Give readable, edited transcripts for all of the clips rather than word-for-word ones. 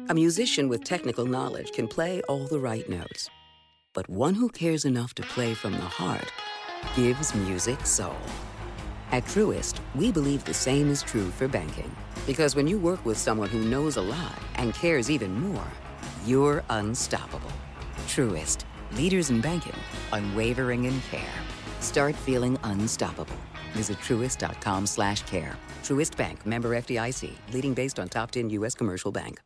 A musician with technical knowledge can play all the right notes. But one who cares enough to play from the heart gives music soul. At Truist, we believe the same is true for banking. Because when you work with someone who knows a lot and cares even more, you're unstoppable. Truist, leaders in banking, unwavering in care. Start feeling unstoppable. Visit truist.com/care. Truist Bank, member FDIC, leading based on top 10 U.S. commercial bank.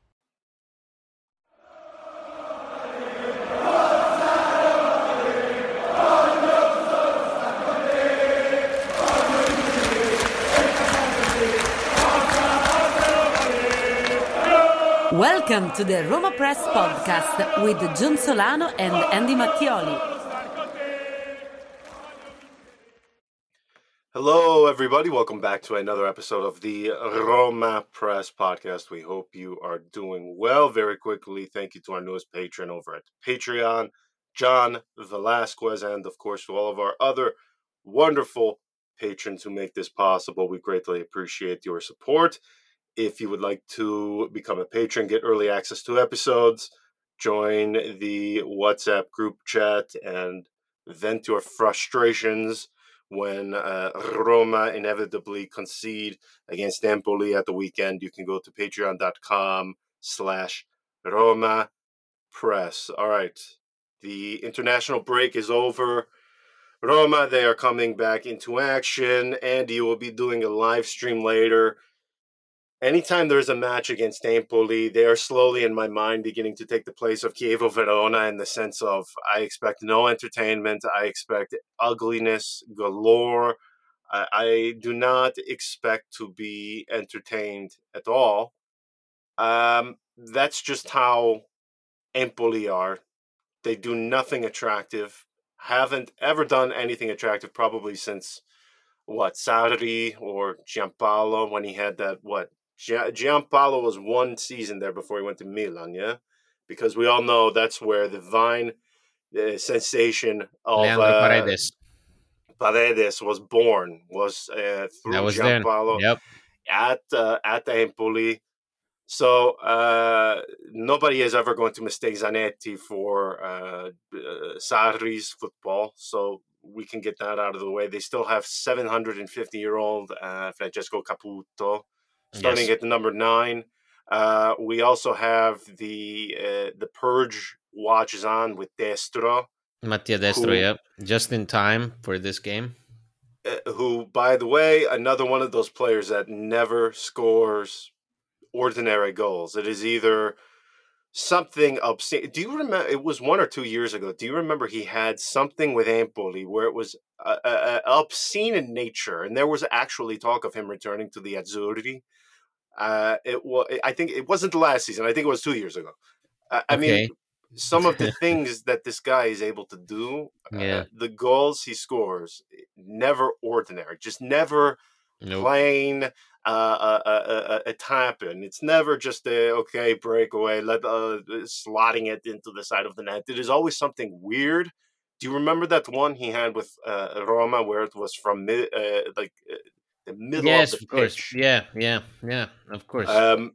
Welcome to the Roma Press Podcast with John Solano and Andy Mattioli. Hello, everybody. Welcome back to another episode of the Roma Press Podcast. We hope you are doing well. Very quickly, thank you to our newest patron over at Patreon, John Velasquez, and of course to all of our other wonderful patrons who make this possible. We greatly appreciate your support. If you would like to become a patron, get early access to episodes, join the WhatsApp group chat, and vent your frustrations when Roma inevitably concede against Empoli at the weekend, you can go to patreon.com/Roma Press. All right. The international break is over. Roma, they are coming back into action. Andy will be doing a live stream later. Anytime there's a match against Empoli, they are slowly, in my mind, beginning to take the place of Chievo Verona in the sense of I expect no entertainment. I expect ugliness galore. I do not expect to be entertained at all. That's just how Empoli are. They do nothing attractive. Haven't ever done anything attractive probably since, Sarri or Giampaolo when he had that, Giampaolo was one season there before he went to Milan, yeah? Because we all know that's where the Vine sensation of Leandro Paredes was born, through that was Giampaolo Yep. at Empoli. So nobody is ever going to mistake Zanetti for Sarri's football. So we can get that out of the way. They still have 750-year-old Francesco Caputo starting at the number 9. We also have the Purge watches on with Destro. Mattia Destro, yep. Just in time for this game. Who, by the way, another one of those players that never scores ordinary goals. It is either something obscene. Do you remember? It was 1 or 2 years ago. Do you remember he had something with Empoli where it was obscene in nature, and there was actually talk of him returning to the Azzurri. I think it wasn't the last season. I think it was 2 years ago. I mean, some of the things that this guy is able to do, the goals he scores, never ordinary, just never plain. A tap-in. It's never just a breakaway, slotting it into the side of the net. It is always something weird. Do you remember that one he had with Roma where it was from the middle of the pitch? Of course. Yeah, of course.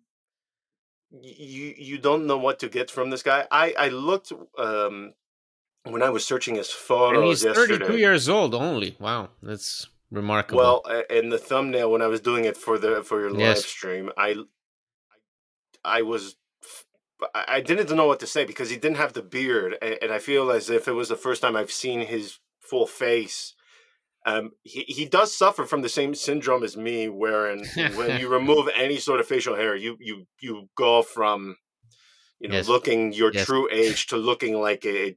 You don't know what to get from this guy. I looked when I was searching his photos and he's yesterday. 32 years old only. Wow, that's remarkable. Well, in the thumbnail when I was doing it for your live stream, I didn't know what to say because he didn't have the beard, and I feel as if it was the first time I've seen his full face. He does suffer from the same syndrome as me, wherein when you remove any sort of facial hair, you go from looking your true age to looking like a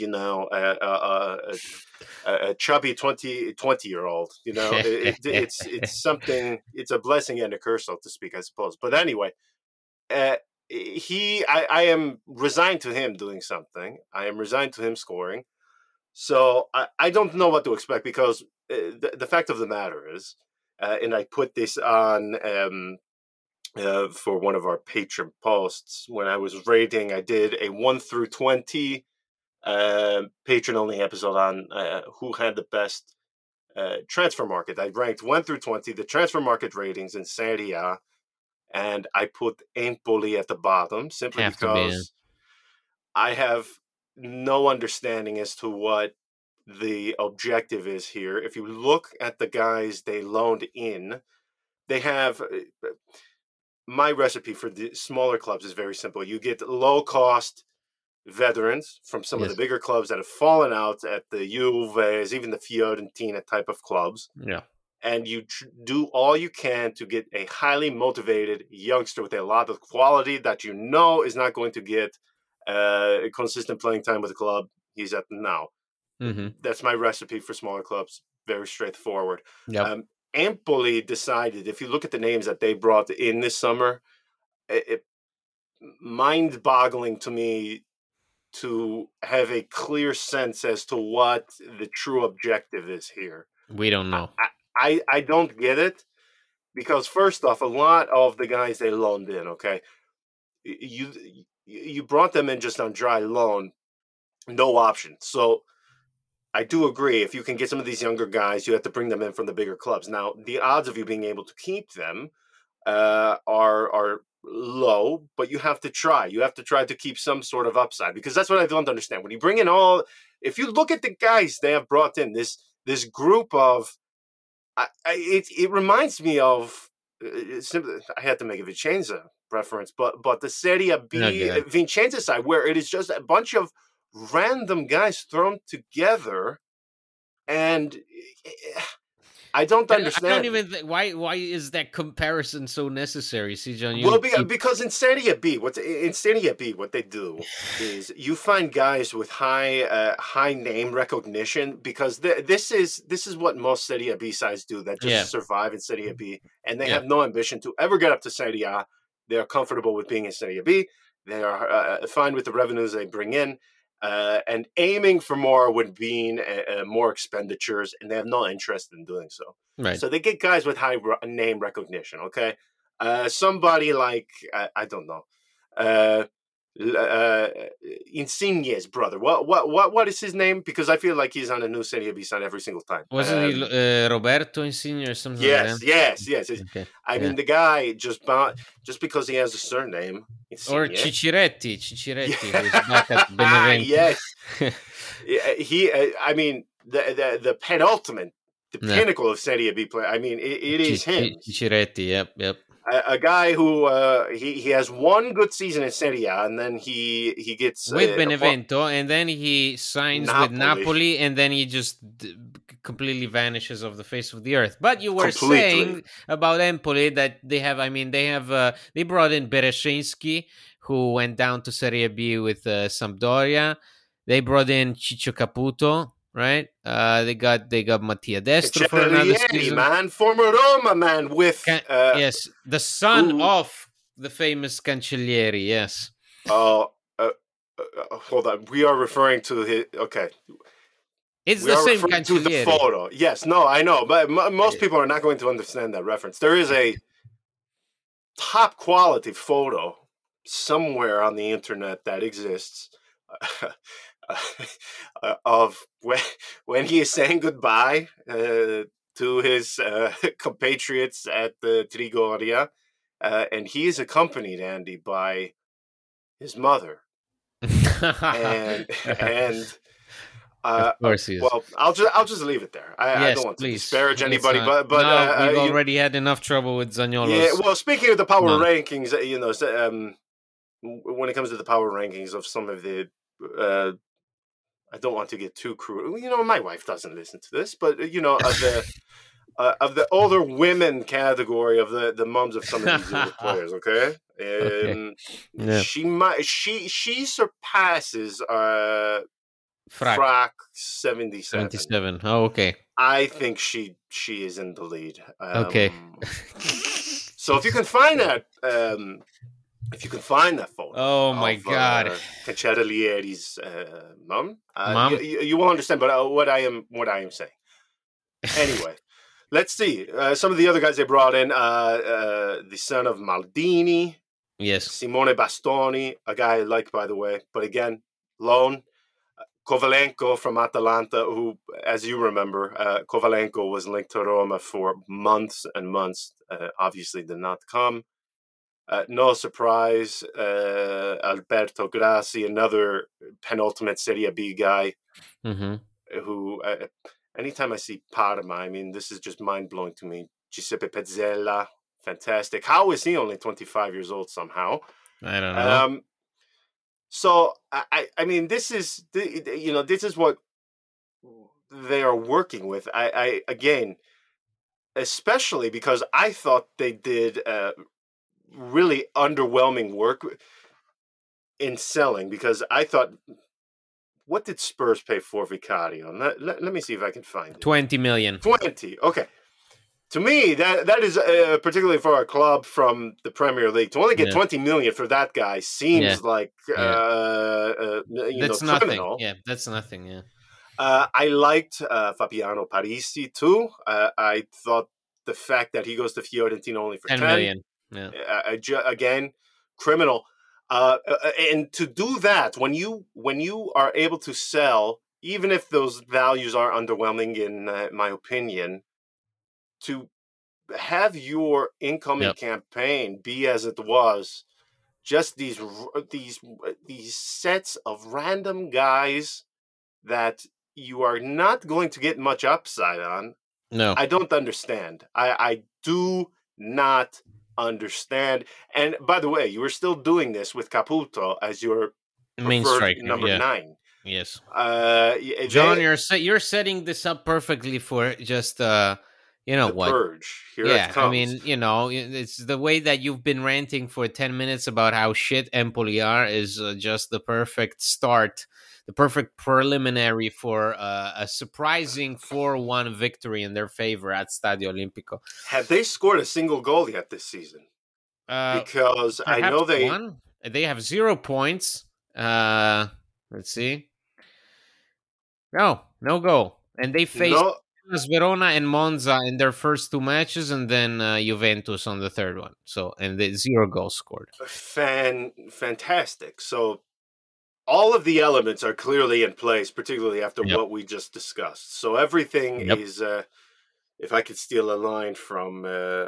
chubby 20-year-old. It's something. It's a blessing and a curse, so to speak, I suppose. But anyway, I am resigned to him doing something. I am resigned to him scoring. So I don't know what to expect because the fact of the matter is, and I put this on for one of our patron posts when I was rating. I did a 1 through 20 patron only episode on who had the best transfer market. I ranked 1 through 20 the transfer market ratings in Serie A and I put Empoli at the bottom simply Have to be. because I have no understanding as to what the objective is here. If you look at the guys they loaned in, they have my recipe for the smaller clubs is very simple. You get low cost veterans from some of the Yes. bigger clubs that have fallen out at the Juves, even the Fiorentina type of clubs. Yeah. And you do all you can to get a highly motivated youngster with a lot of quality that you know is not going to get consistent playing time with the club he's at now. Mm-hmm. That's my recipe for smaller clubs. Very straightforward. Yep. Empoli decided, if you look at the names that they brought in this summer, it mind-boggling to me to have a clear sense as to what the true objective is here. We don't know. I don't get it because first off, a lot of the guys they loaned in, okay, you brought them in just on dry loan, no option. So I do agree. If you can get some of these younger guys, you have to bring them in from the bigger clubs. Now, the odds of you being able to keep them are low, but you have to try. You have to try to keep some sort of upside because that's what I don't understand. When you bring in if you look at the guys they have brought in, this group of, it reminds me of. I had to make a Vicenza reference, but the Serie B Okay. Vicenza side, where it is just a bunch of random guys thrown together, and I don't understand. I don't even think why is that comparison so necessary, Sijan? Well, because in Serie B, what they do is you find guys with high name recognition because this is what most Serie B sides do that just survive in Serie B, and they have no ambition to ever get up to Serie A. They are comfortable with being in Serie B. They are fine with the revenues they bring in. And aiming for more would mean more expenditures, and they have no interest in doing so. Right. So they get guys with high name recognition. Okay, somebody like I don't know, Insigne's brother. What is his name? Because I feel like he's on a new Serie B side every single time. Wasn't he Roberto Insigne or something? Yes. Okay. I mean, the guy just because he has a surname. Insigne. Or Cicciretti, who's back at Benevento. Yes. He. I mean, the penultimate, the pinnacle of Serie B play. I mean, it is him. Cicciretti. Yep. A guy who he has one good season in Serie A, and then he gets with Benevento, and then he signs with Napoli, and then he just completely vanishes off the face of the earth. But you were saying about Empoli that they brought in Bereshinski, who went down to Serie B with Sampdoria. They brought in Ciccio Caputo. Right, they got Mattia Destro for another season. Man, former Roma man with yes, the son of the famous Cancellieri. Yes. Oh, hold on. We are referring to his. Okay. It's the same Cancellieri. To the photo. Yes. No, I know, but most people are not going to understand that reference. There is a top quality photo somewhere on the internet that exists. Of when he is saying goodbye to his compatriots at the Trigoria, and he is accompanied, Andy, by his mother, and of course he is. Well, I'll just leave it there. I don't want to disparage anybody, but no, we've already had enough trouble with Zaniolo's. Yeah. Well, speaking of the power rankings, when it comes to the power rankings of some of the. I don't want to get too crude. My wife doesn't listen to this, but of the older women category of the moms of some of these older players. Okay, she surpasses Frack 77. 77. Oh, okay. I think she is in the lead. Okay. So if you can find that. Photo, oh my God, Cancellieri's mom, you will understand. But what I am saying. Anyway, let's see some of the other guys they brought in. The son of Maldini, yes, Simone Bastoni, a guy I like, by the way, but again, loan. Kovalenko from Atalanta, who, as you remember, Kovalenko was linked to Roma for months and months. Obviously, did not come. No surprise, Alberto Grassi, another penultimate Serie B guy, who, anytime I see Parma, I mean, this is just mind-blowing to me. Giuseppe Pezzella, fantastic. How is he only 25 years old somehow? I don't know. So, I mean, this is what they are working with. I again, especially because I thought they did really underwhelming work in selling, because I thought, what did Spurs pay for Vicario? Let me see if I can find it. 20 million. 20. Okay. To me, that is particularly for a club from the Premier League, to only get 20 million for that guy seems like that's criminal. Nothing. Yeah, that's nothing. Yeah. I liked Fabiano Parisi too. I thought the fact that he goes to Fiorentina only for 10 million. Yeah. Again, criminal. And to do that, when you are able to sell, even if those values are underwhelming in my opinion, to have your incoming campaign be as it was, just these sets of random guys that you are not going to get much upside on. No, I don't understand. I do not understand. And by the way, you were still doing this with Caputo as your main striker, number 9. Yes. John, you're setting this up perfectly for just what? Purge. Here it comes. I mean, it's the way that you've been ranting for 10 minutes about how shit Empoli are is just the perfect start, the perfect preliminary for a surprising 4-1 victory in their favor at Stadio Olimpico. Have they scored a single goal yet this season? Because I know they have 0 points. Let's see. No goal. And they faced Verona and Monza in their first 2 matches, and then Juventus on the third one. So, and 0 goals scored. Fantastic. So all of the elements are clearly in place, particularly after what we just discussed. So everything is, if I could steal a line from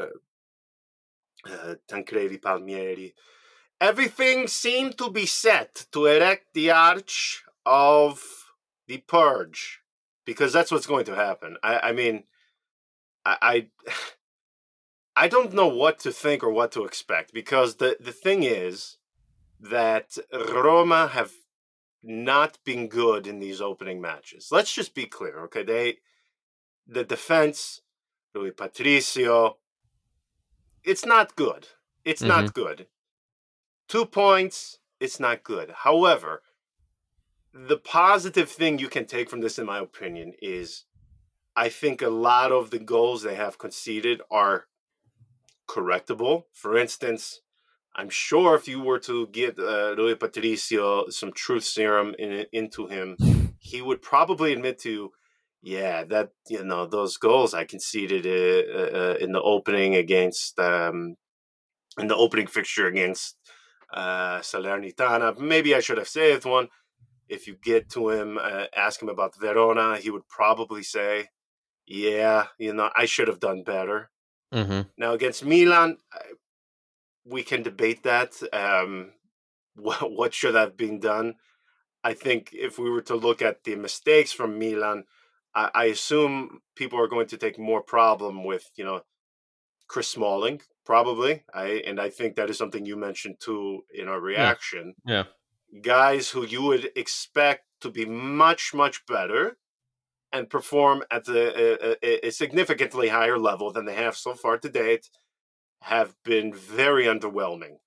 Tancredi Palmieri, everything seemed to be set to erect the arch of the purge, because that's what's going to happen. I mean, I don't know what to think or what to expect, because the thing is that Roma have not been good in these opening matches. Let's just be clear, okay? The defense, Rui Patricio, it's not good. It's not good. 2 points, it's not good. However, the positive thing you can take from this, in my opinion, is I think a lot of the goals they have conceded are correctable. For instance, I'm sure if you were to get Rui Patricio some truth serum into him, he would probably admit to, that those goals I conceded in the opening against in the opening fixture against Salernitana, maybe I should have saved one. If you get to him, ask him about Verona, he would probably say, I should have done better. Now, against Milan, we can debate that. What should have been done? I think if we were to look at the mistakes from Milan, I assume people are going to take more problem with, Chris Smalling, probably. I think that is something you mentioned too in our reaction. Yeah. Guys who you would expect to be much, much better and perform at a significantly higher level than they have so far to date have been very underwhelming.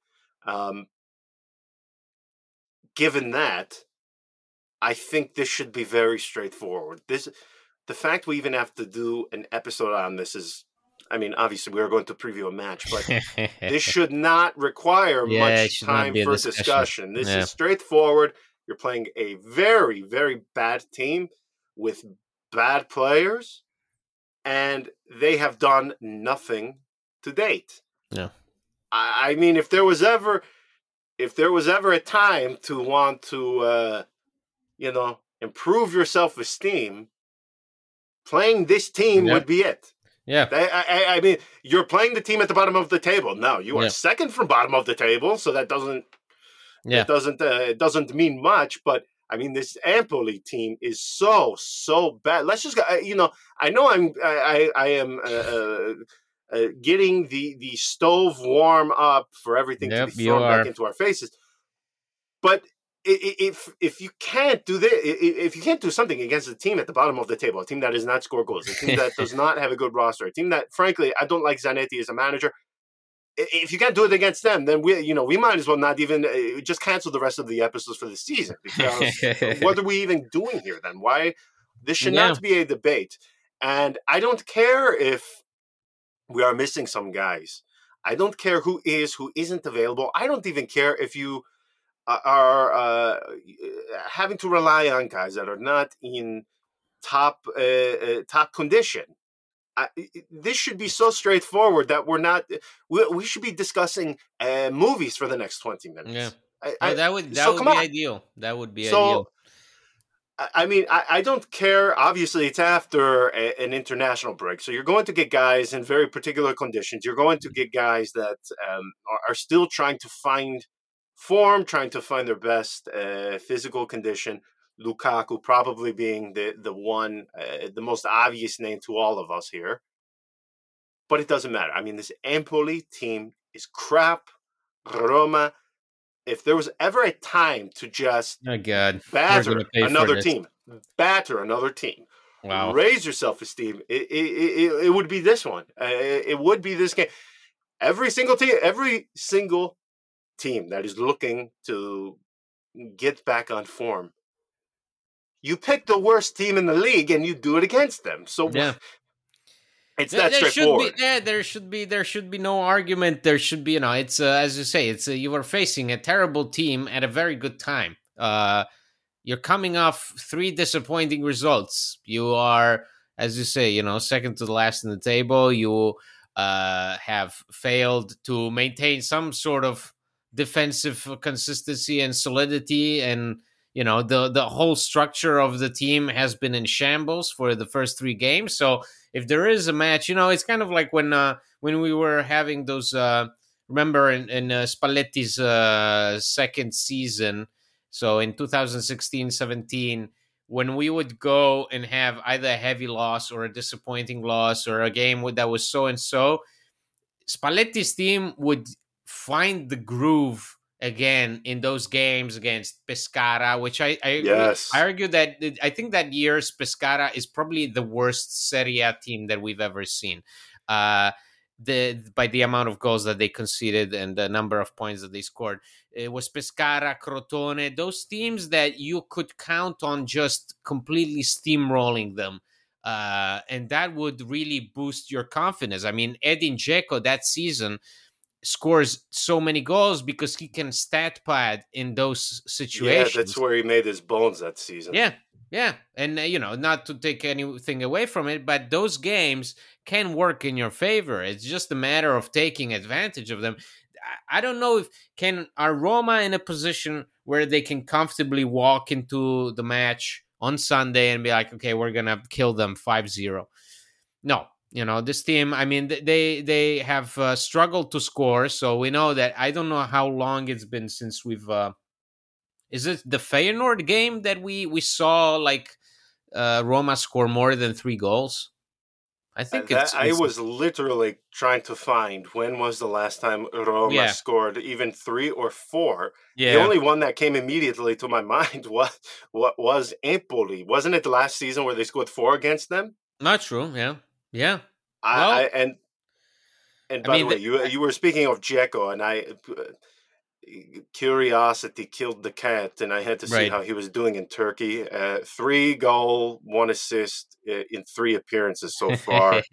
Given that, I think this should be very straightforward. The fact we even have to do an episode on this is, I mean, obviously we are going to preview a match, but this should not require much time for discussion. This is straightforward. You're playing a very, very bad team with bad players, and they have done nothing to date. Yeah. I mean, if there was ever a time to want to, improve your self-esteem, playing this team would be it. Yeah. I mean, you're playing the team at the bottom of the table. No, you are second from bottom of the table, so that doesn't it doesn't mean much. But I mean, this Empoli team is so bad. Let's just go. I know I am getting the stove warm up for everything to be thrown back into our faces. But if you can't do this, if you can't do something against a team at the bottom of the table, a team that does not score goals, a team that does not have a good roster, a team that, frankly, I don't like Zanetti as a manager. If you can't do it against them, then we might as well not even just cancel the rest of the episodes for the season, because what are we even doing here then? Why? This should not be a debate. And I don't care if we are missing some guys. I don't care who isn't available. I don't even care if you are having to rely on guys that are not in top condition. This should be so straightforward that we should be discussing movies for the next 20 minutes. Yeah, that would be ideal. That would be ideal. I mean, I don't care. Obviously, it's after an international break, so you're going to get guys in very particular conditions. You're going to get guys that are still trying to find form, trying to find their best physical condition. Lukaku probably being the one, the most obvious name to all of us here. But it doesn't matter. I mean, this Empoli team is crap. Roma, if there was ever a time to just batter another team, raise your self-esteem, it would be this one. It would be this game. Every single team that is looking to get back on form, you pick the worst team in the league and you do it against them. So it's that straightforward. There should be no argument. There should be, it's as you say, it's you are facing a terrible team at a very good time. You're coming off 3 disappointing results. You are, as you say, second to the last in the table. You have failed to maintain some sort of defensive consistency and solidity, and the whole structure of the team has been in shambles for the first 3 games. So if there is a match, it's kind of like when we were having those, remember in Spalletti's second season, so in 2016-17, when we would go and have either a heavy loss or a disappointing loss or a game that was so-and-so, Spalletti's team would find the groove again in those games against Pescara, which I argue that I think that year's Pescara is probably the worst Serie A team that we've ever seen. By the amount of goals that they conceded and the number of points that they scored. It was Pescara, Crotone, those teams that you could count on just completely steamrolling them. And that would really boost your confidence. I mean, Edin Dzeko that season scores so many goals because he can stat pad in those situations. Yeah, that's where he made his bones that season. Yeah. And, not to take anything away from it, but those games can work in your favor. It's just a matter of taking advantage of them. I don't know are Roma in a position where they can comfortably walk into the match on Sunday and be like, okay, we're going to kill them 5-0. No. This team, I mean, they have struggled to score. So we know that. I don't know how long it's been since we've... is it the Feyenoord game that we saw, Roma score more than 3 goals? I think I was literally trying to find when was the last time Roma scored even 3 or 4. Yeah. The only one that came immediately to my mind was Empoli. Wasn't it the last season where they scored 4 against them? Not true. Yeah. And by the way, you were speaking of Dzeko, and curiosity killed the cat, and I had to see how he was doing in Turkey. 3 goal, 1 assist in 3 appearances so far.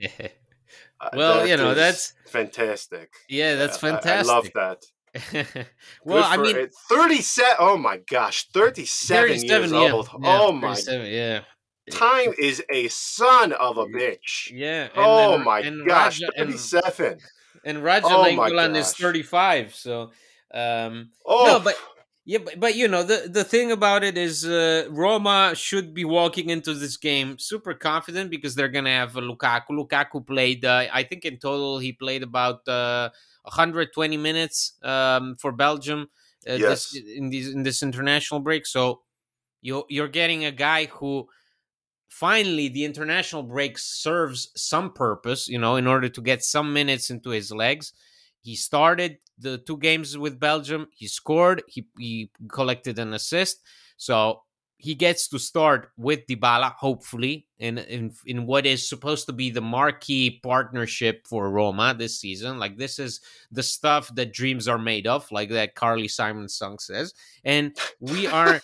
Well, that's fantastic. Yeah, that's fantastic. I love that. Well, 37. Oh my gosh, 37 years old. Oh my. Yeah. Time is a son of a bitch. Yeah. Oh my gosh, 37. And Raja Nainggolan is 35. So, no, but Yeah, but the thing about it is Roma should be walking into this game super confident because they're gonna have Lukaku. Lukaku played, I think in total he played about 120 minutes for Belgium this Yes. in this international break. So you're getting a guy who finally the international break serves some purpose, in order to get some minutes into his legs. He started the 2 games with Belgium. He scored. He collected an assist. So he gets to start with Dybala, hopefully, in what is supposed to be the marquee partnership for Roma this season. Like, this is the stuff that dreams are made of, like that Carly Simon song says. And we are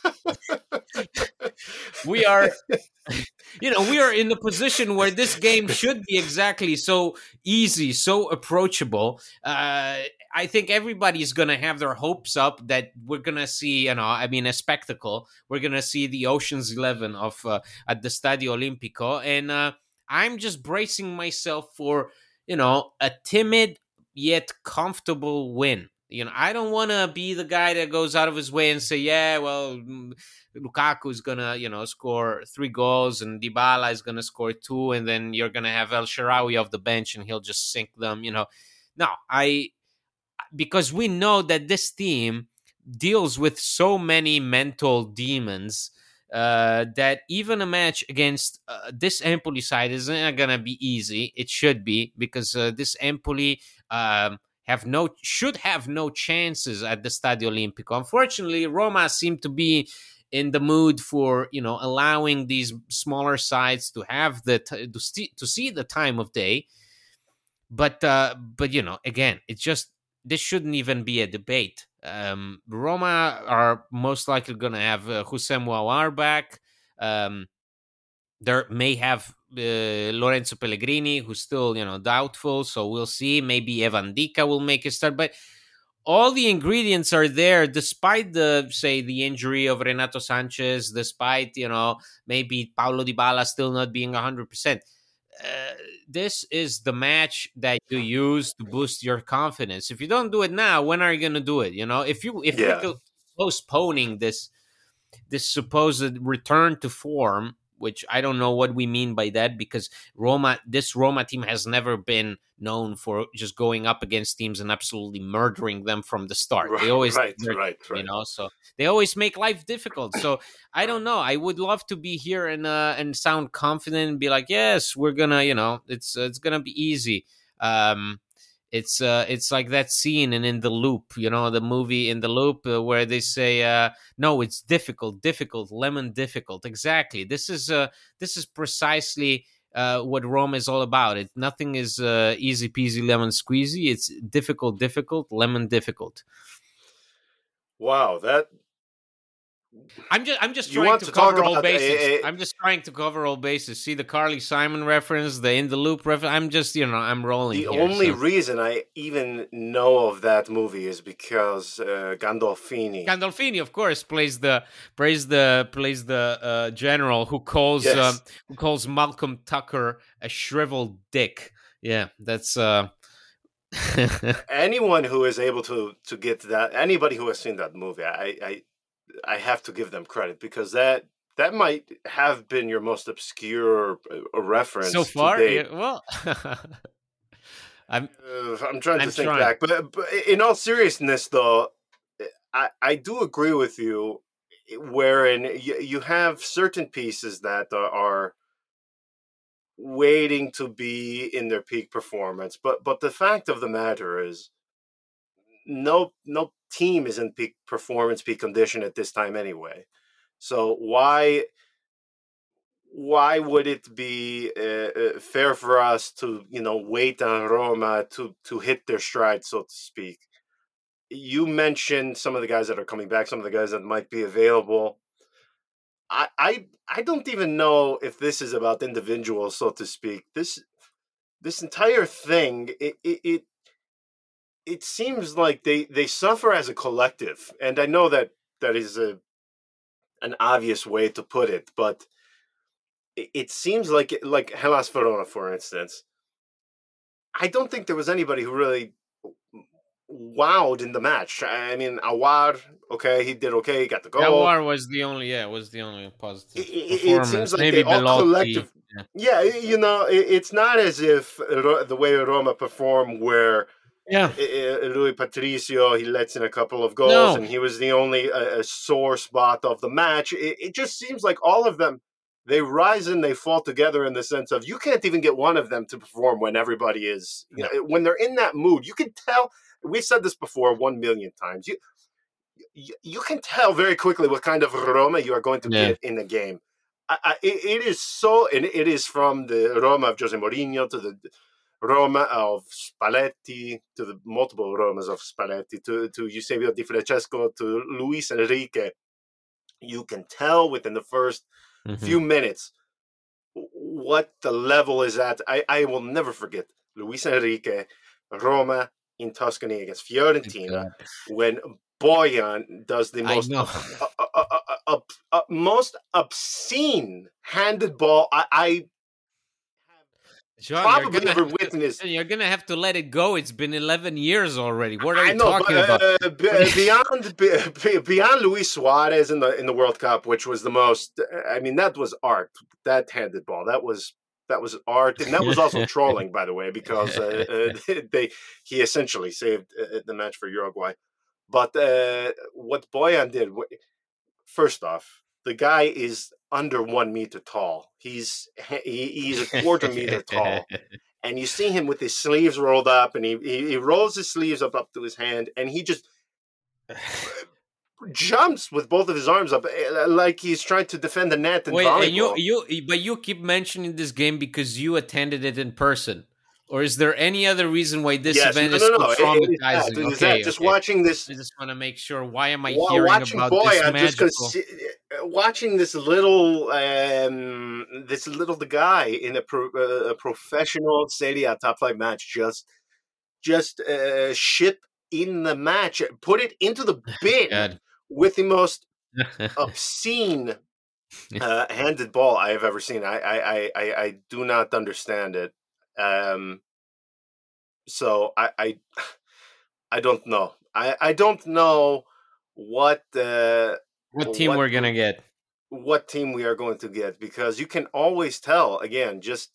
we are we are in the position where this game should be exactly so easy, so approachable. I think everybody's going to have their hopes up that we're going to see, a spectacle. We're going to see the Ocean's 11 of at the Stadio Olimpico. And I'm just bracing myself for, a timid yet comfortable win. I don't want to be the guy that goes out of his way and say, yeah, well, Lukaku is going to, score 3 goals and Dybala is going to score 2. And then you're going to have El Shaarawy off the bench and he'll just sink them, No, because we know that this team deals with so many mental demons that even a match against this Empoli side isn't going to be easy. It should be, because this Empoli should have no chances at the Stadio Olimpico. Unfortunately, Roma seem to be in the mood for allowing these smaller sides to have to see the time of day. But again, it's just, this shouldn't even be a debate. Roma are most likely going to have Houssem Aouar back. They may have Lorenzo Pellegrini, who's still doubtful, so we'll see. Maybe Evan Dika will make a start, but all the ingredients are there, despite the injury of Renato Sanchez, despite maybe Paulo Dybala still not being 100%. This is the match that you use to boost your confidence. If you don't do it now, when are you going to do it? If you're postponing this supposed return to form, which I don't know what we mean by that, because this Roma team has never been known for just going up against teams and absolutely murdering them from the start. They always right. So they always make life difficult. So I don't know. I would love to be here and sound confident and be like, yes, we're gonna, it's gonna be easy. It's like that scene in The Loop, the movie In the Loop, where they say, no, it's difficult, lemon difficult. Exactly. This is precisely what Rome is all about. Nothing is easy peasy lemon squeezy. It's difficult, lemon difficult. Wow, that. I'm just trying to cover all bases. I'm just trying to cover all bases. See the Carly Simon reference, the In the Loop reference. I'm just, I'm rolling. The only reason I even know of that movie is because Gandolfini. Gandolfini, of course, plays the general who calls Malcolm Tucker a shriveled dick. Yeah, that's. Anyone who is able to get that, anybody who has seen that movie, I have to give them credit, because that might have been your most obscure reference so far. Yeah, well, I'm trying to think back, but in all seriousness, though, I do agree with you, wherein you have certain pieces that are waiting to be in their peak performance, but the fact of the matter is, no team is in peak performance, peak condition at this time anyway. So why would it be fair for us to wait on Roma to hit their stride, so to speak? You mentioned some of the guys that are coming back, some of the guys that might be available. I don't even know if this is about individuals, so to speak. This entire thing, it seems like they suffer as a collective, and I know that is an obvious way to put it, but it seems like Hellas Verona, for instance. I don't think there was anybody who really wowed in the match. I mean, Aouar, okay, he did okay, he got the goal. Aouar was the only positive performance. It seems like maybe they all Belotti. Yeah, it's not as if the way Roma performed where Rui Patricio, he lets in a couple of goals and he was the only sore spot of the match. It just seems like all of them, they rise and they fall together in the sense of you can't even get one of them to perform when everybody is, when they're in that mood. You can tell, we've said this before 1 million times, you can tell very quickly what kind of Roma you are going to get in the game. It is so, and it is from the Roma of Jose Mourinho to the Roma of Spalletti, to the multiple Romas of Spalletti, to Eusebio Di Francesco, to Luis Enrique. You can tell within the first few minutes what the level is at. I will never forget Luis Enrique, Roma in Tuscany against Fiorentina, when Bojan does the most obscene handed ball I John, probably ever witnessed. You're gonna have to let it go. It's been 11 years already. What are you talking about? Beyond Luis Suarez in the World Cup, which was the most. I mean, that was art. That handed ball. That was art, and that was also trolling, by the way, because he essentially saved the match for Uruguay. But what Bojan did, first off, the guy is under 1 meter tall. He's a quarter meter tall, and you see him with his sleeves rolled up, and he rolls his sleeves up to his hand, and he just jumps with both of his arms up like he's trying to defend the net. And but you keep mentioning this game because you attended it in person. Or is there any other reason why this event is so traumatizing? Just watching this. I just want to make sure. Why am I hearing about this magical? Watching this little the guy in a professional Serie A top flight match just ship in the match, put it into the bin with the most obscene handed ball I have ever seen. I do not understand it. So I don't know. I don't know what team we're gonna get. What team we are going to get, because you can always tell. Again, just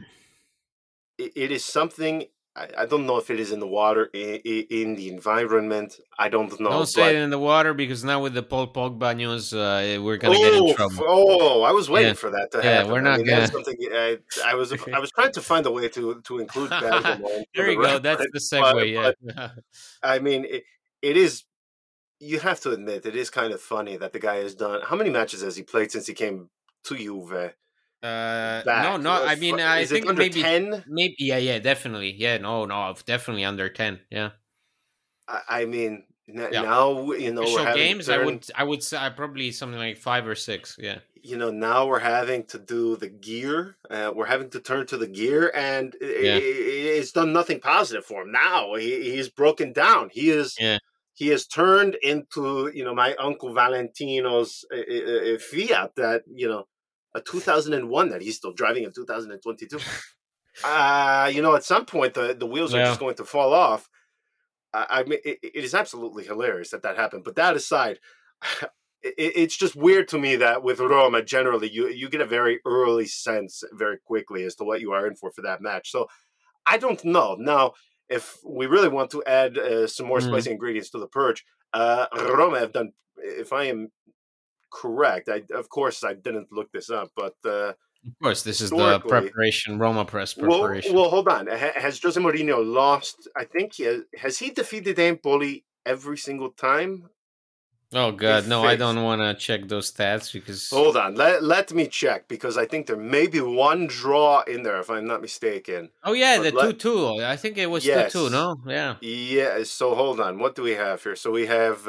it is something. I don't know if it is in the water, in the environment. I don't know. Don't say it in the water, because now with the Paul Pogba news, we're gonna get in trouble. Oh, I was waiting for that to happen. Yeah, we're not gonna. Something I was trying to find a way to include Bergamo. There you go. That's the segue. But, I mean, it is. You have to admit, it is kind of funny that the guy has done. How many matches has he played since he came to Juve? No. I mean, I think maybe 10. Maybe, yeah, definitely, no, definitely under 10. Yeah. I mean, now official games. I would say probably something like 5 or 6. Yeah. Now we're having to do the gear. We're having to turn to the gear, and it's done nothing positive for him. Now he's broken down. He is. Yeah. He has turned into, my Uncle Valentino's Fiat that, a 2001 that he's still driving in 2022. At some point, the wheels are just going to fall off. I mean, it is absolutely hilarious that happened. But that aside, it's just weird to me that with Roma, generally, you get a very early sense very quickly as to what you are in for that match. So I don't know. Now, if we really want to add some more spicy ingredients to the purge, Roma have done, if I am correct, of course I didn't look this up, but of course this is the preparation, Roma Press preparation. Well, hold on. Has Jose Mourinho lost? I think has he defeated Empoli every single time? Oh God, no! I don't want to check those stats because. Hold on, let me check, because I think there may be one draw in there, if I'm not mistaken. Oh yeah, the 2-2. I think it was 2-2. No, yeah. Yeah. So hold on, what do we have here? So we have.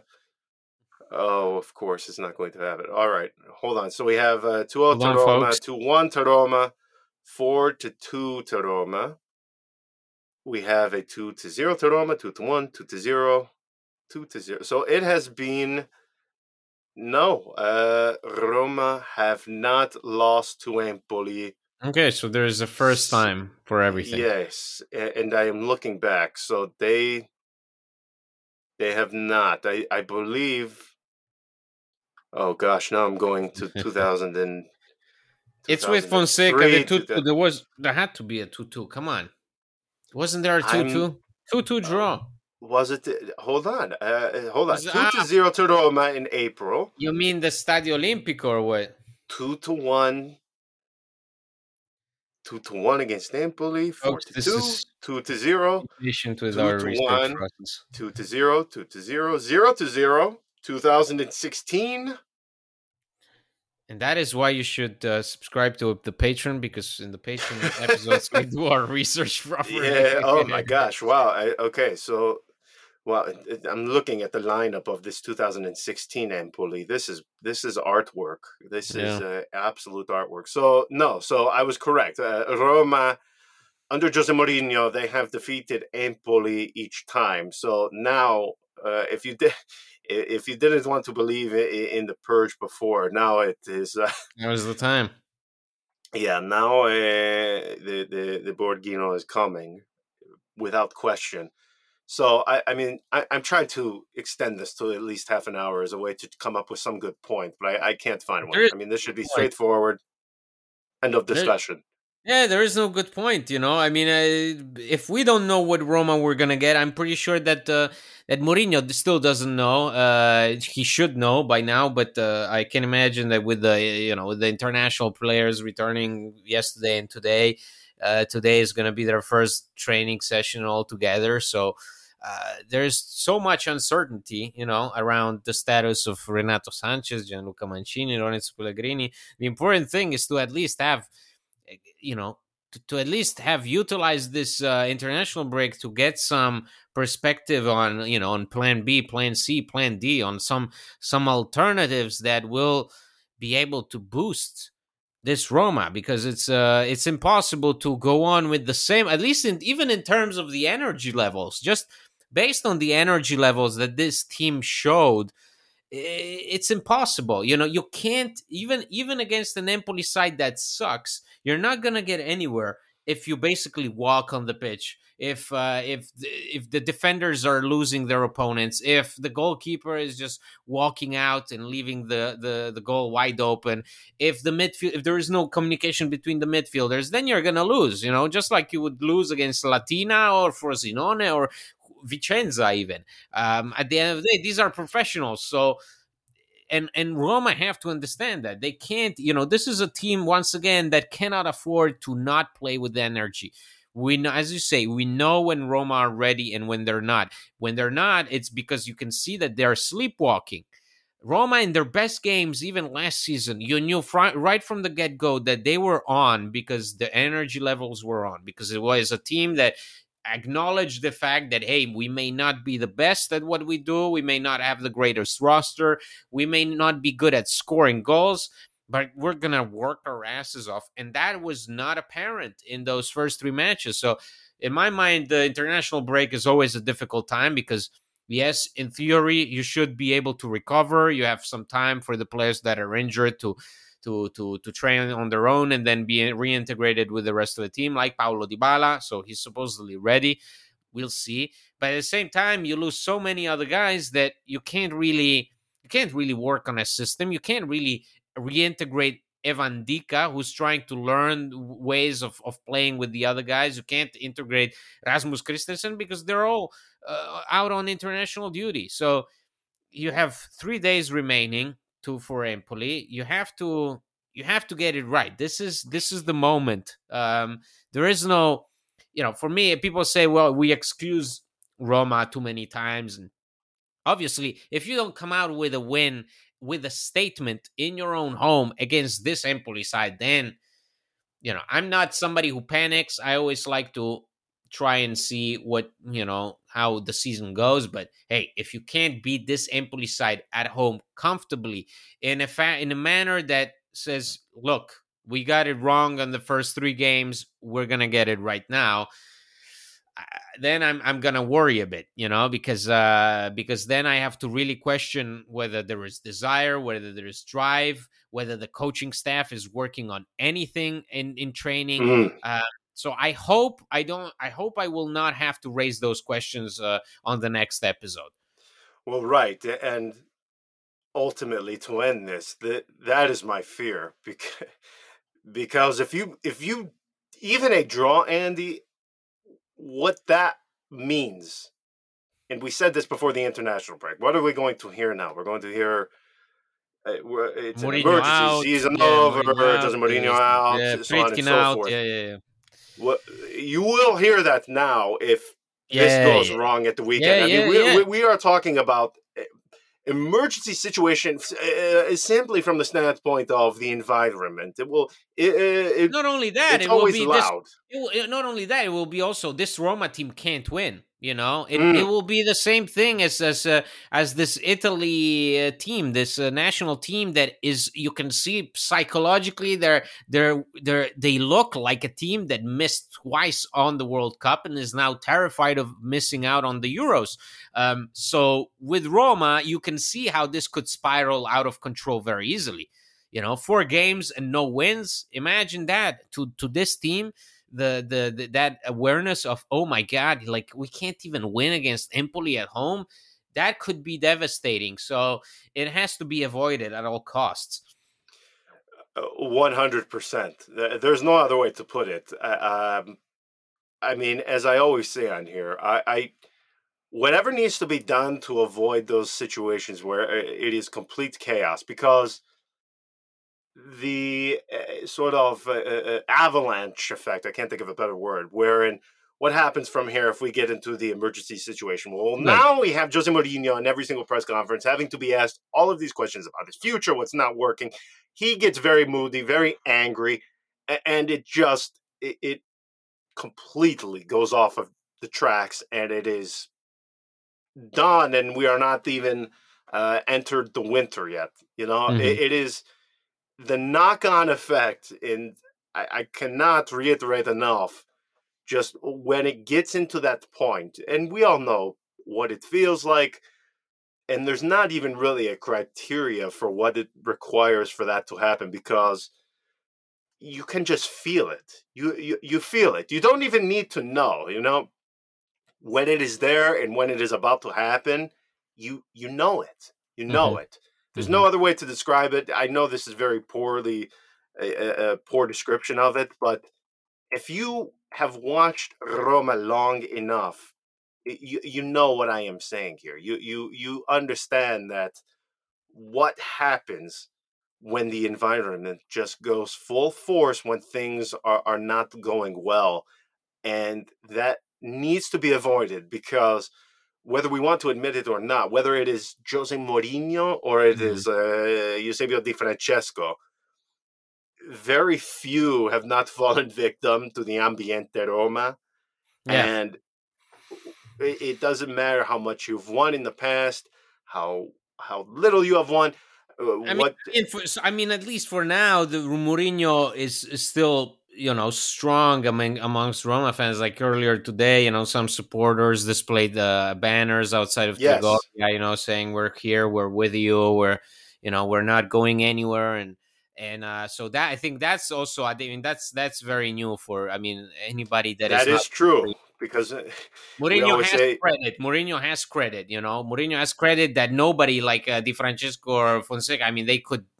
Of course, it's not going to have it. All right, hold on. So we have 2-0 to Roma, 2-1 to Roma, 4-2 to Roma. We have a 2-0 to Roma, 2-1, 2-0. 2-0. So it has been Roma have not lost to Empoli. Okay, so there is a first time for everything. Yes, and I am looking back. So they They have not. I believe. Oh gosh, now I'm going to 2000 and It's with Fonseca. 2003. The 2-2. There had to be a 2-2. Come on, wasn't there a 2-2? 2-2 draw. Was it? Hold on. Hold on. 2-0 to Roma in April. You mean the Stadio Olimpico or what? 2-1. 2-1 against Empoli. 4-2. 2-0. 2-1. 2-0. 2-0. 0-0. 2016. And that is why you should subscribe to the Patreon, because in the Patreon episodes we do our research properly. Yeah. Oh my gosh. Wow. Okay. So, well, I'm looking at the lineup of this 2016 Empoli. This is artwork. This is absolute artwork. So no. So I was correct. Roma, under Jose Mourinho, they have defeated Empoli each time. So now, if you didn't want to believe in the purge before, now it is. Now is the time. Yeah, now the Borghino is coming without question. So I mean, I'm trying to extend this to at least half an hour as a way to come up with some good point, but I can't find one. I mean, this should be straightforward. End of discussion. There is no good point, I mean, if we don't know what Roma we're gonna get, I'm pretty sure that that Mourinho still doesn't know. He should know by now, but I can imagine that with the with the international players returning yesterday and today is gonna be their first training session all together. So there's so much uncertainty, around the status of Renato Sanchez, Gianluca Mancini, Lorenzo Pellegrini. The important thing is to at least have to at least have utilized this international break to get some perspective on, on plan B, plan C, plan D, on some alternatives that will be able to boost this Roma, because it's impossible to go on with the same, at least even in terms of the energy levels, just based on the energy levels that this team showed. It's impossible. You can't, even against an Empoli side that sucks, you're not gonna get anywhere if you basically walk on the pitch. If the defenders are losing their opponents, if the goalkeeper is just walking out and leaving the goal wide open, if there is no communication between the midfielders, then you're gonna lose. Just like you would lose against Latina or Frosinone or Vicenza even. At the end of the day, these are professionals. So, and Roma have to understand that they can't, this is a team, once again, that cannot afford to not play with energy. We know, as you say, we know when Roma are ready and when they're not. When they're not, it's because you can see that they're sleepwalking. Roma, in their best games, even last season, you knew right from the get-go that they were on because the energy levels were on, because it was a team that acknowledge the fact that, hey, we may not be the best at what we do, we may not have the greatest roster, we may not be good at scoring goals, but we're gonna work our asses off. And that was not apparent in those first three matches. So in my mind, the international break is always a difficult time, because yes, in theory, you should be able to recover. You have some time for the players that are injured to train on their own and then be reintegrated with the rest of the team, like Paulo Dybala. So he's supposedly ready. We'll see. But at the same time, you lose so many other guys that you can't really work on a system. You can't really reintegrate Evan Dika, who's trying to learn ways of playing with the other guys. You can't integrate Rasmus Christensen because they're all out on international duty. So you have 3 days remaining for Empoli. You have to get it right. This is the moment. There is no, for me, people say, well, we excuse Roma too many times, and obviously, if you don't come out with a win, with a statement in your own home against this Empoli side, then I'm not somebody who panics. I always like to try and see what, how the season goes. But hey, if you can't beat this Empoli side at home comfortably in a manner that says, look, we got it wrong on the first 3 games, we're gonna get it right now, then I'm gonna worry a bit, because then I have to really question whether there is desire, whether there is drive, whether the coaching staff is working on anything in training. So I hope I will not have to raise those questions on the next episode. Well, right, and ultimately to end this, that is my fear because if you even a draw, Andy, what that means, and we said this before the international break. What are we going to hear now? We're going to hear it's an Mourinho emergency out, season yeah, over, Mourinho out, Jose Mourinho out, yeah, so on and Friedkin so out, forth. yeah. What you will hear that now if this Yeah, goes yeah. wrong at the weekend. Yeah, I mean, yeah. we are talking about emergency situations simply from the standpoint of the environment. Not only that, It's it will always be this. loud. Not only that, it will be also this Roma team can't win. You know, it Mm. will be the same thing as this Italy team, this national team that is. You can see psychologically, they look like a team that missed twice on the World Cup and is now terrified of missing out on the Euros. So with Roma, you can see how this could spiral out of control very easily. 4 games and no wins. Imagine that to this team, the that awareness of, oh my God, like we can't even win against Empoli at home. That could be devastating. So it has to be avoided at all costs. 100%. There's no other way to put it. I mean, as I always say on here, I whatever needs to be done to avoid those situations where it is complete chaos, because the sort of avalanche effect, I can't think of a better word, wherein what happens from here if we get into the emergency situation? Well, Right. now we have Jose Mourinho in every single press conference having to be asked all of these questions about his future, what's not working. He gets very moody, very angry, and it completely goes off of the tracks, and it is done, and we are not even entered the winter yet. It is the knock-on effect, and I cannot reiterate enough, just when it gets into that point, and we all know what it feels like, and there's not even really a criteria for what it requires for that to happen, because you can just feel it. You feel it. You don't even need to know, when it is there and when it is about to happen, you know it. You know it. There's no other way to describe it. I know this is very poorly a poor description of it, but if you have watched Roma long enough, you know what I am saying here. You understand that what happens when the environment just goes full force, when things are not going well, and that needs to be avoided, because whether we want to admit it or not, whether it is Jose Mourinho or it is Eusebio Di Francesco, very few have not fallen victim to the ambiente Roma. Yeah. And it doesn't matter how much you've won in the past, how little you have won. I mean, at least for now, the Mourinho is still strong amongst Roma fans. Like earlier today, some supporters displayed the banners outside of Trigoria, saying we're here, we're with you, we're not going anywhere, and so that, I think that's also, I mean, that's very new for, anybody that is not. True, because Mourinho has credit. Mourinho has credit. Mourinho has credit that nobody like Di Francesco or Fonseca. I mean,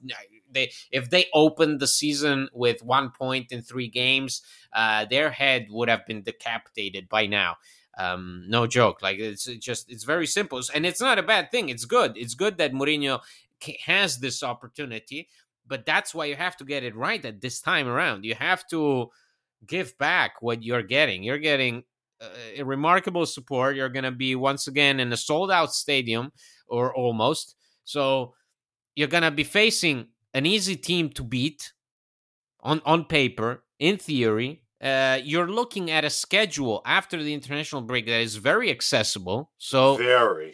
if they opened the season with 1 point in 3 games, their head would have been decapitated by now. No joke. Like, it's very simple, and it's not a bad thing. It's good. It's good that Mourinho has this opportunity, but that's why you have to get it right at this time around. You have to give back what you're getting. You're getting a remarkable support. You're going to be once again in a sold out stadium, or almost. So you're going to be facing an easy team to beat on paper, in theory. You're looking at a schedule after the international break that is very accessible. So very.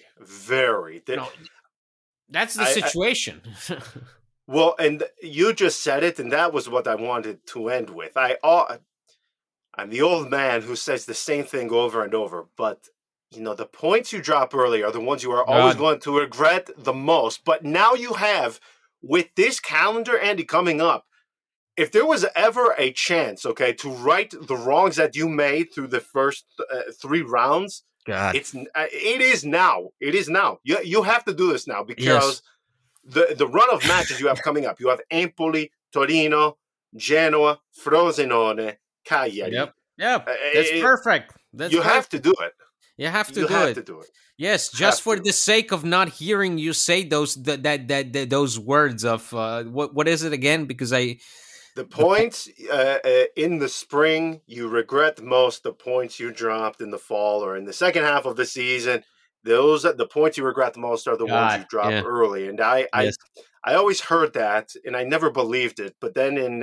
That's the situation. Well, and you just said it, and that was what I wanted to end with. I'm the old man who says the same thing over and over, but the points you drop early are the ones you are always going to regret the most. But now you have, with this calendar, Andy, coming up, if there was ever a chance, okay, to right the wrongs that you made through the first 3 rounds, God. It is now. It is now. You have to do this now because the run of matches you have coming up. You have Empoli, Torino, Genoa, Frosinone, Cagliari. Yep. That's perfect. You have to do it. You have to do it. Yes, just for the sake of not hearing you say those those words of what is it again? Because the points in the spring you regret most. The points you dropped in the fall or in the second half of the season. The points you regret the most are the ones you dropped early. And I always heard that, and I never believed it. But then in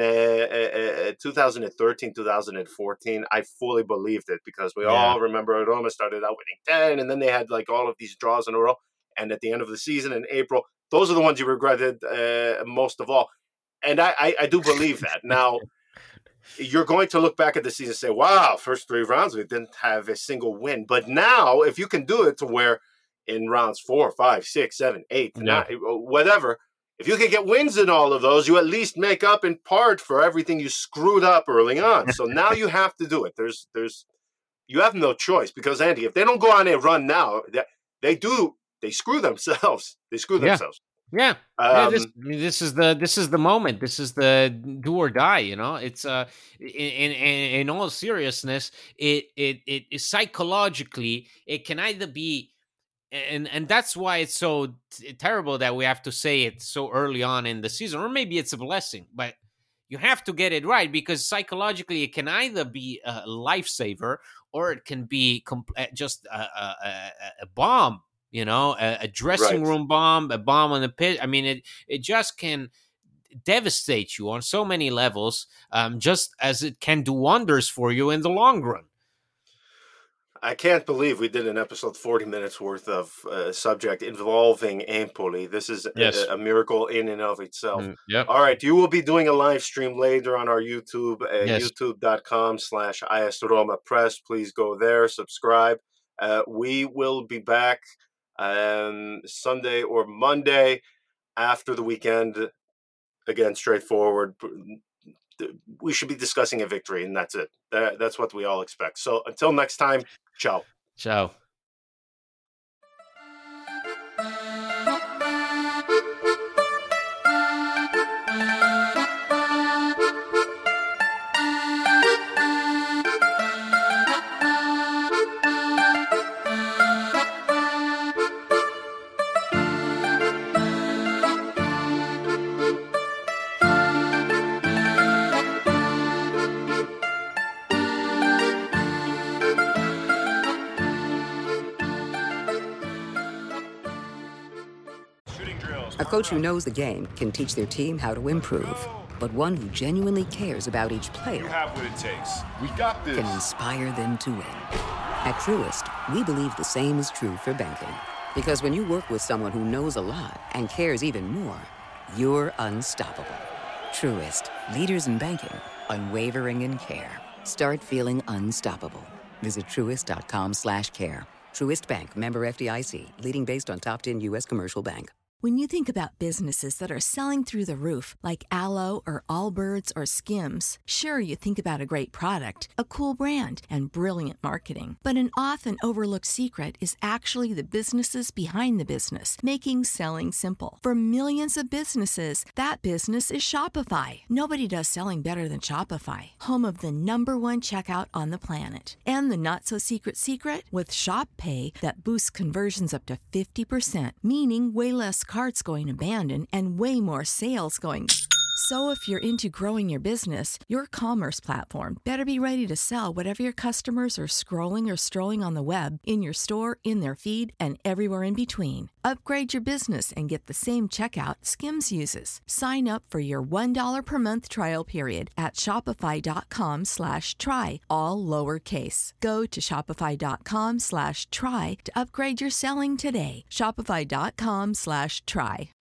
2013, 2014, I fully believed it because we all remember Roma started out winning 10, and then they had like all of these draws in a row. And at the end of the season in April, those are the ones you regretted most of all. And I do believe that. Now, you're going to look back at the season and say, wow, first 3 rounds, we didn't have a single win. But now, if you can do it to where in rounds 4, 5, 6, 7, 8, 9, whatever, if you can get wins in all of those, you at least make up in part for everything you screwed up early on. So now you have to do it. You have no choice because, Andy, if they don't go on a run now, they screw themselves. They screw themselves. Yeah, this is the moment. This is the do or die. You know, it's in all seriousness, it psychologically it can either be, and that's why it's so terrible that we have to say it so early on in the season, or maybe it's a blessing, but you have to get it right because psychologically it can either be a lifesaver or it can be just a bomb. You know, a dressing room bomb, a bomb on the pitch. I mean, it just can devastate you on so many levels, just as it can do wonders for you in the long run. I can't believe we did an episode 40 minutes worth of subject involving Empoli. This is a miracle in and of itself. All right, you will be doing a live stream later on our YouTube, youtube.com/IS Roma Press. Please go there, subscribe. We will be back Sunday or Monday after the weekend. Again, straightforward. We should be discussing a victory, and that's it. That's what we all expect. So until next time, ciao. Ciao. A coach who knows the game can teach their team how to improve. But one who genuinely cares about each player have what it takes. We got this. Can inspire them to win. At Truist, we believe the same is true for banking. Because when you work with someone who knows a lot and cares even more, you're unstoppable. Truist, leaders in banking, unwavering in care. Start feeling unstoppable. Visit truist.com/care. Truist Bank, member FDIC, leading based on top 10 U.S. commercial bank. When you think about businesses that are selling through the roof, like Aloe or Allbirds or Skims, sure, you think about a great product, a cool brand, and brilliant marketing. But an often overlooked secret is actually the businesses behind the business, making selling simple. For millions of businesses, that business is Shopify. Nobody does selling better than Shopify, home of the #1 checkout on the planet. And the not-so-secret secret? With Shop Pay that boosts conversions up to 50%, meaning way less carts going abandoned and way more sales going. So if you're into growing your business, your commerce platform better be ready to sell whatever your customers are scrolling or strolling on the web, in your store, in their feed, and everywhere in between. Upgrade your business and get the same checkout Skims uses. Sign up for your $1 per month trial period at shopify.com/try, all lowercase. Go to shopify.com/try to upgrade your selling today. Shopify.com/try.